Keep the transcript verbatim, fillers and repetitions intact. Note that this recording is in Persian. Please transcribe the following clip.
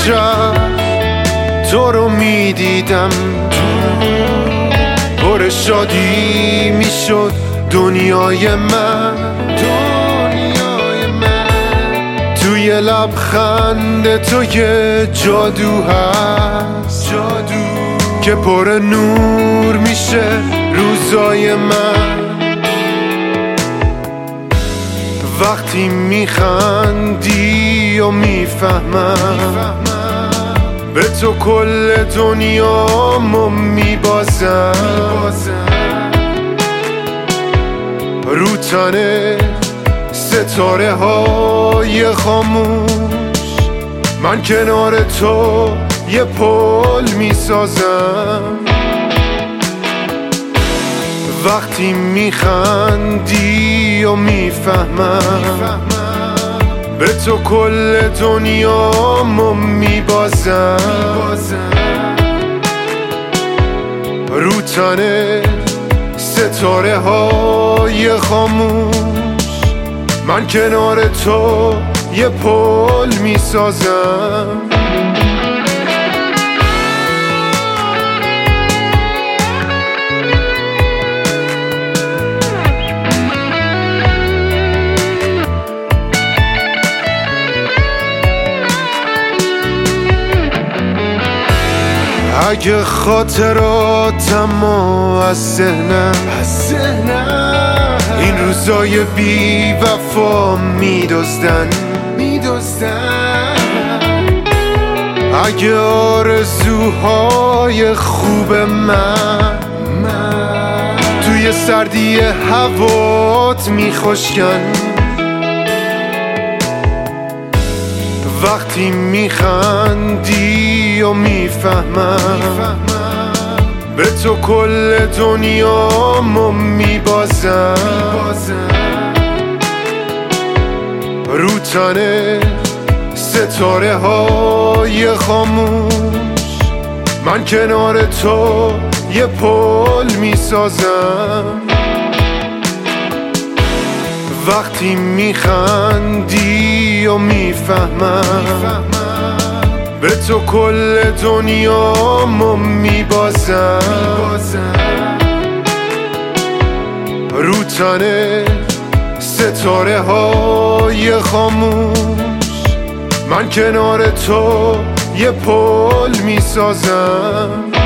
شب تو رو میدیدم، پر شادی میشد دنیای من، دنیای من. توی لبخند تو یه جادو هست، جادو که پر نور میشه روزای من. وقتی میخندی و میفهمم به تو کل دنیامو میبازم، رو تنه ستاره های خاموش من کنار تو یه پل میسازم. وقتی میخندی و میفهمم به تو کل دنیامو میبازم، رو تنه ستاره های خاموش من کنار تو یه پل میسازم. اگه خاطراتم از ذهنم این روزای بی وفا میدزدن، اگه آرزوهای خوب من توی سردی هوات میخشکن، وقتی میخندی و میفهمم به تو کل دنیامو میبازم، رو تنه ستاره های خاموش من کنار تو یه پل میسازم. وقتی میخندی و میفهمم به تو کل دنیامو میبازم، رو تنه ستاره های خاموش من کنار تو یه پل میسازم.